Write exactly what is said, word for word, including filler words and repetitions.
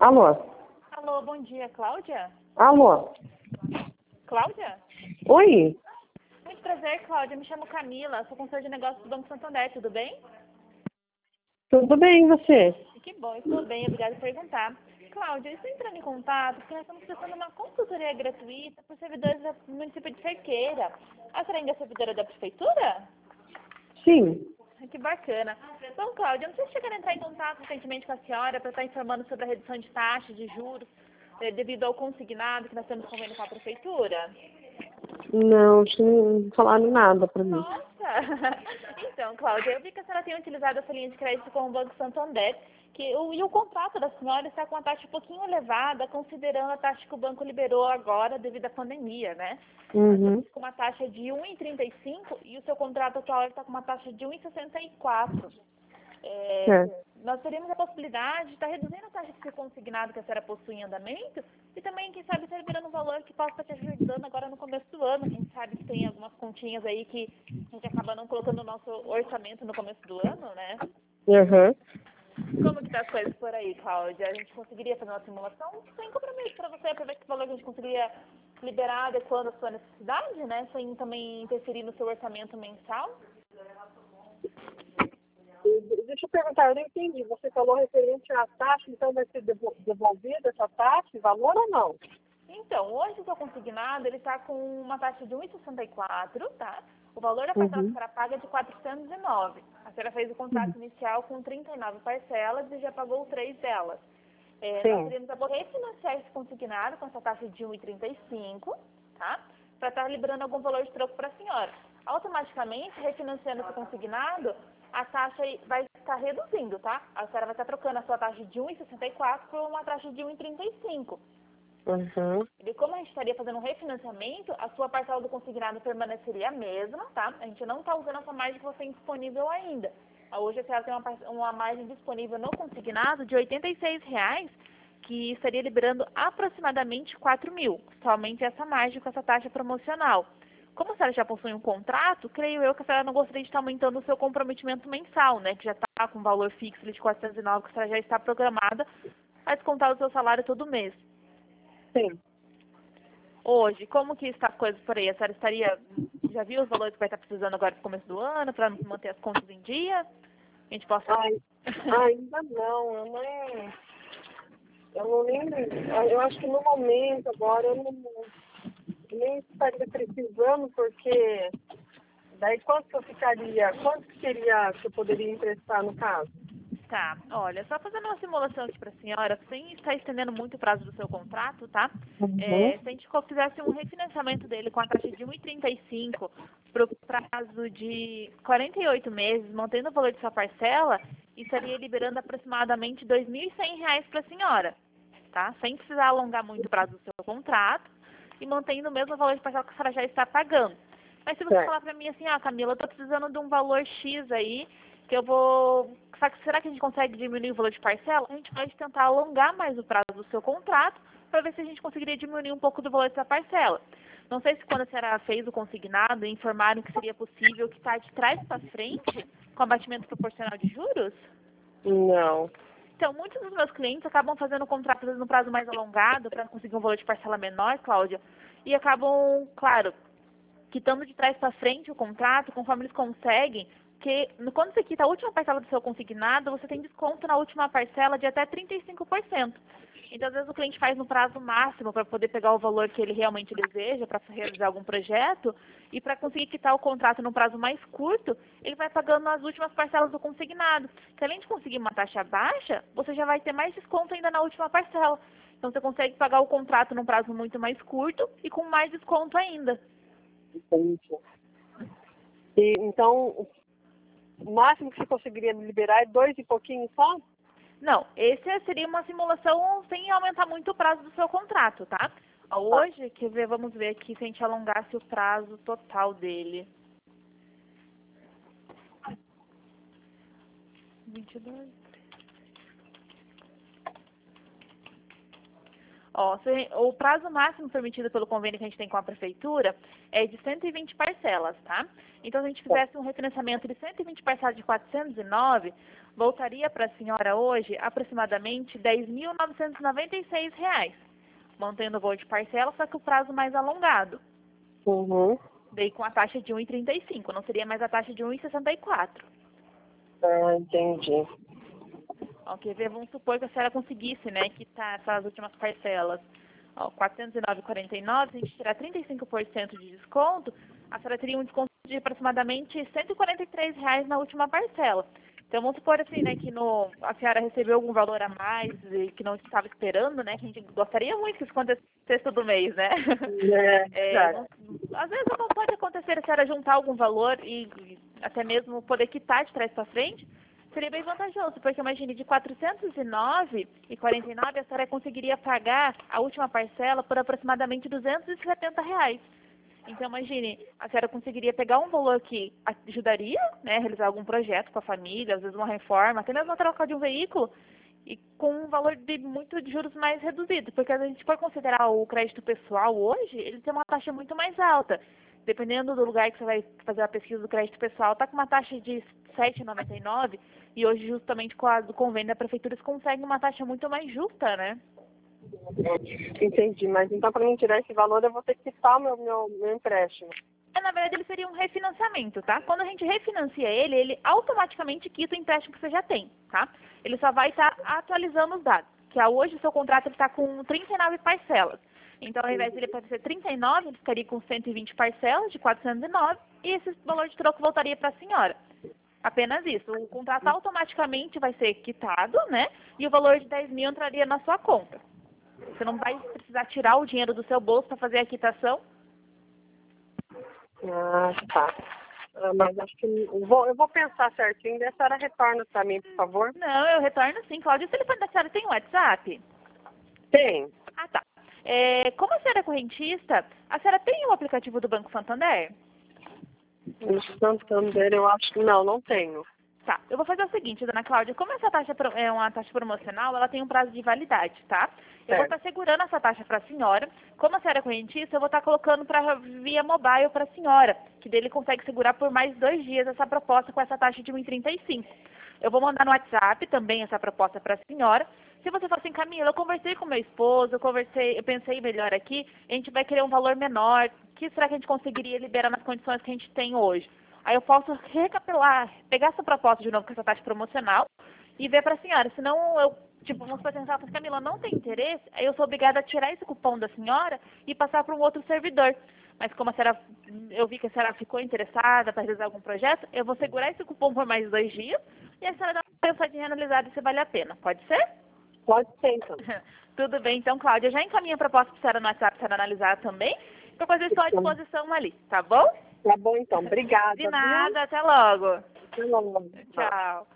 Alô? Alô, bom dia, Cláudia? Alô? Cláudia? Oi? Muito prazer, Cláudia. Me chamo Camila, sou consultora de negócios do Banco Santander, tudo bem? Tudo bem, e você? Que bom, estou bem, obrigada por perguntar. Cláudia, eu estou entrando em contato porque nós estamos prestando uma consultoria gratuita para os servidores do município de Cerqueira. A senhora ainda é servidora da prefeitura? Sim. Que bacana. Bom, Cláudia, não sei se chegaram a entrar em contato recentemente com a senhora para estar informando sobre a redução de taxas de juros eh, devido ao consignado que nós temos convênio com a prefeitura. Não, não falaram nada pra mim. Nossa! Então, Cláudia, eu vi que a senhora tem utilizado essa linha de crédito com o Banco Santander, que o, e o contrato da senhora está com a taxa um pouquinho elevada, considerando a taxa que o banco liberou agora devido à pandemia, né? Nós Uhum. estamos com uma taxa de um vírgula trinta e cinco e o seu contrato atual está com uma taxa de um vírgula sessenta e quatro. É, É. nós teríamos a possibilidade de estar reduzindo a taxa de ser consignado que a senhora possui em andamento e também, quem sabe, estar liberando um valor que possa estar te ajudando agora no começo do ano. Quem sabe que tem algumas continhas aí que a gente acaba não colocando no nosso orçamento no começo do ano, né? Uhum. Como que tá as coisas por aí, Cláudia? A gente conseguiria fazer uma simulação sem compromisso para você, para ver que valor a gente conseguiria liberar adequando a sua necessidade, né? Sem também interferir no seu orçamento mensal? Deixa eu perguntar, eu não entendi. Você falou referente à taxa, então vai ser devo- devolvida essa taxa, valor ou não? Então, hoje o seu consignado, ele está com uma taxa de um vírgula sessenta e quatro, tá? O valor da parcela que a Uhum. senhora paga é de quatrocentos e nove. A senhora fez o Uhum. contrato inicial com trinta e nove parcelas e já pagou três delas. É, nós Sim. teríamos a refinanciar esse consignado com essa taxa de um vírgula trinta e cinco, tá? Para estar liberando algum valor de troco para a senhora. Automaticamente, refinanciando esse consignado, a taxa vai estar reduzindo, tá? A senhora vai estar trocando a sua taxa de um vírgula sessenta e quatro por uma taxa de um vírgula trinta e cinco. Uhum. E como a gente estaria fazendo um refinanciamento, a sua parcela do consignado permaneceria a mesma, tá? A gente não está usando essa margem que você tem disponível ainda. Hoje a senhora tem uma, par- uma margem disponível no consignado de oitenta e seis reais, que estaria liberando aproximadamente quatro mil. Somente essa margem com essa taxa promocional. Como a senhora já possui um contrato, creio eu que a senhora não gostaria de estar aumentando o seu comprometimento mensal, né? Que já está com um valor fixo de quatrocentos e nove, que a senhora já está programada a descontar o seu salário todo mês. Sim. Hoje, como que está as coisas por aí? A senhora estaria, já viu os valores que vai estar precisando agora no começo do ano, para manter as contas em dia? A gente possa... Ai, ainda não, eu nem, eu não nem, eu acho que no momento agora eu não, nem estaria precisando, porque daí quanto que eu ficaria, quanto que seria que eu poderia emprestar no caso? Tá, olha, só fazendo uma simulação aqui para a senhora, sem estar estendendo muito o prazo do seu contrato, tá? Uhum. É, se a gente fizesse um refinanciamento dele com a taxa de um vírgula trinta e cinco para o prazo de quarenta e oito meses, mantendo o valor de sua parcela, estaria liberando aproximadamente dois mil e cem reais para a senhora, tá? Sem precisar alongar muito o prazo do seu contrato e mantendo o mesmo valor de parcela que a senhora já está pagando. Mas se você Certo. falar para mim assim, ah, Camila, eu estou precisando de um valor X aí, que eu vou... Só que será que a gente consegue diminuir o valor de parcela? A gente pode tentar alongar mais o prazo do seu contrato para ver se a gente conseguiria diminuir um pouco do valor dessa parcela. Não sei se quando a senhora fez o consignado, informaram que seria possível que tá de trás para frente, com abatimento proporcional de juros? Não. Então, muitos dos meus clientes acabam fazendo contratos no prazo mais alongado para conseguir um valor de parcela menor, Cláudia, e acabam, claro, quitando de trás para frente o contrato, conforme eles conseguem, que no- quando você quita a última parcela do seu consignado, você tem desconto na última parcela de até trinta e cinco por cento. Então, às vezes, o cliente faz no prazo máximo para poder pegar o valor que ele realmente deseja para realizar algum projeto, e para conseguir quitar o contrato no prazo mais curto, ele vai pagando as últimas parcelas do consignado. Que além de conseguir uma taxa baixa, você já vai ter mais desconto ainda na última parcela. Então, você consegue pagar o contrato num prazo muito mais curto e com mais desconto ainda. Entendi. E, então, o máximo que você conseguiria me liberar é dois e pouquinho só? Não, esse seria uma simulação sem aumentar muito o prazo do seu contrato, tá? Tá. Hoje, quer ver, vamos ver aqui se a gente alongasse o prazo total dele. vinte e dois. Ó, se- o prazo máximo permitido pelo convênio que a gente tem com a prefeitura é de cento e vinte parcelas, tá? Então, se a gente fizesse um refinanciamento de cento e vinte parcelas de quatrocentos e nove, voltaria para a senhora hoje aproximadamente dez mil novecentos e noventa e seis reais, mantendo o valor de parcela, só que o prazo mais alongado. Uhum. Daí com a taxa de um vírgula trinta e cinco, não seria mais a taxa de um vírgula sessenta e quatro. Ah, entendi. Ok, vamos supor que a senhora conseguisse, né, quitar essas últimas parcelas. Ó, quatrocentos e nove vírgula quarenta e nove, se a gente tirar trinta e cinco por cento de desconto, a senhora teria um desconto de aproximadamente cento e quarenta e três reais na última parcela. Então vamos supor assim, né, que no, a senhora recebeu algum valor a mais e que não estava esperando, né, que a gente gostaria muito que isso acontecesse todo mês, né? É, É, cara. não- às vezes não pode acontecer a senhora juntar algum valor e, e até mesmo poder quitar de trás para frente. Seria bem vantajoso, porque imagine, de quatrocentos e nove vírgula quarenta e nove a senhora conseguiria pagar a última parcela por aproximadamente duzentos e setenta reais. Então, imagine, a senhora conseguiria pegar um valor que ajudaria, né, a realizar algum projeto com a família, às vezes uma reforma, até mesmo a troca de um veículo, e com um valor de muito de juros mais reduzido, porque a gente pode considerar o crédito pessoal hoje, ele tem uma taxa muito mais alta. Dependendo do lugar que você vai fazer a pesquisa do crédito pessoal, está com uma taxa de sete vírgula noventa e nove e hoje, justamente com a do convênio da prefeitura, eles conseguem uma taxa muito mais justa, né? Entendi, mas então para mim tirar esse valor eu vou ter que quitar o meu, meu, meu empréstimo. É, na verdade, ele seria um refinanciamento, tá? Quando a gente refinancia ele, ele automaticamente quita o empréstimo que você já tem, tá? Ele só vai estar atualizando os dados, que é hoje o seu contrato está com trinta e nove parcelas. Então, ao invés de ele ser trinta e nove, ele ficaria com cento e vinte parcelas de quatrocentos e nove e esse valor de troco voltaria para a senhora. Apenas isso. O contrato automaticamente vai ser quitado, né? E o valor de dez mil entraria na sua conta. Você não vai precisar tirar o dinheiro do seu bolso para fazer a quitação. Ah, tá. Ah, mas acho que eu vou, eu vou pensar certinho, daí a senhora retorna para mim, por favor. Não, eu retorno sim. Cláudia, o telefone da senhora tem WhatsApp? Tem. Ah, tá. É, como a senhora é correntista, a senhora tem o aplicativo do Banco Santander? No Santander eu acho que não, não tenho. Tá, eu vou fazer o seguinte, dona Cláudia, como essa taxa pro- é uma taxa promocional, ela tem um prazo de validade, tá? Eu vou Certo. estar segurando essa taxa para a senhora. Como a senhora é correntista, eu vou estar colocando para via mobile para a senhora, que dele consegue segurar por mais dois dias essa proposta com essa taxa de um vírgula trinta e cinco. Eu vou mandar no WhatsApp também essa proposta para a senhora. Se você falar assim, Camila, eu conversei com meu esposo, eu conversei, eu pensei melhor aqui, a gente vai querer um valor menor, que será que a gente conseguiria liberar nas condições que a gente tem hoje? Aí eu posso recapitular, pegar essa proposta de novo com essa taxa promocional e ver para a senhora. Senão eu, tipo, vamos pensar, Camila, não tem interesse, aí eu sou obrigada a tirar esse cupom da senhora e passar para um outro servidor. Mas como a senhora, eu vi que a senhora ficou interessada para realizar algum projeto, eu vou segurar esse cupom por mais dois dias e a senhora dá uma pensadinha analisada se vale a pena. Pode ser? Pode ser, então. Tudo bem, então, Cláudia, eu já encaminho a proposta para a senhora no WhatsApp para a senhora analisar também. Qualquer coisa eu estou à disposição ali, tá bom? Tá bom, então. Obrigada. De nada, até logo. Viu? Até logo. Tchau.